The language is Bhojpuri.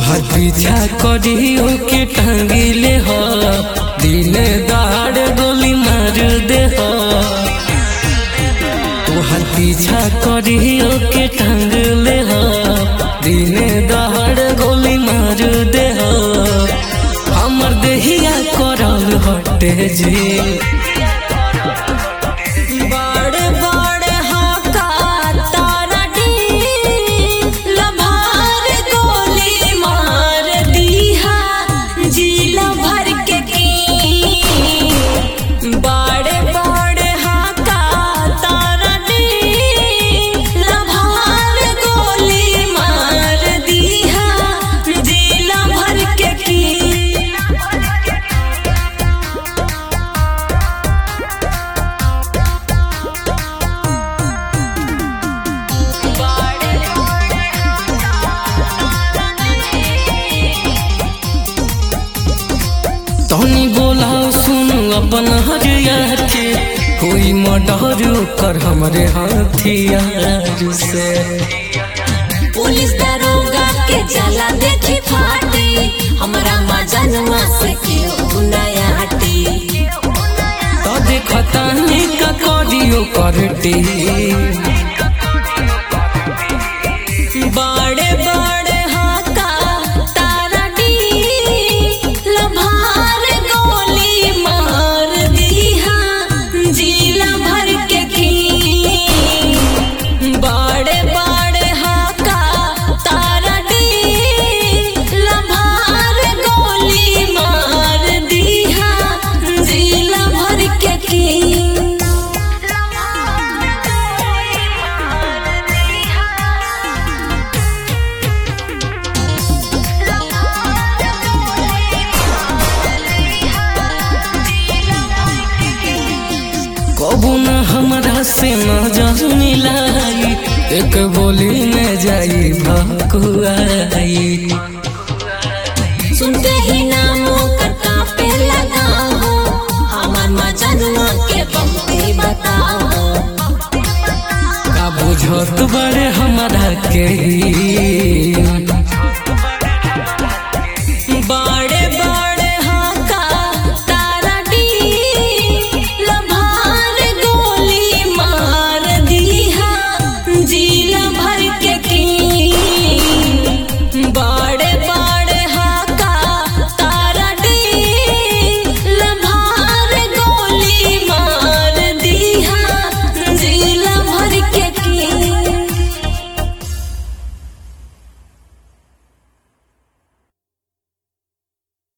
तोहर पीछा करियो के टांगिले हो, दिन दहाड़ गोली मार दे हो। तोहर पीछा करियो के टांगिले हो, दिन दहाड़ गोली मार दे हो। हमर देहिया करल हटे जी तनी बोला सुन अपन हरियर के, कोई मर्डर कर हमरे हथियार से। पुलिस दरोगा के जाला देखी फाटी, हमरा मजनुआ से क्यों नया हटी। तो देखता नहीं का करियो करती बड़े बड़े हाका तारा डी लभार गोली मार दीहा जिला भर के की। बड़े बड़े हाका तारा डी लभार गोली मार दीहा जिला भर के की। कबू न हमरा से नजर मिलाई, एक बोली में जाई भकुआई। सुनते ही नामों का कांपे लगा हो, हमार मजनुआ के बम्बे बताओ। का बुझत बड़े हमरा के ही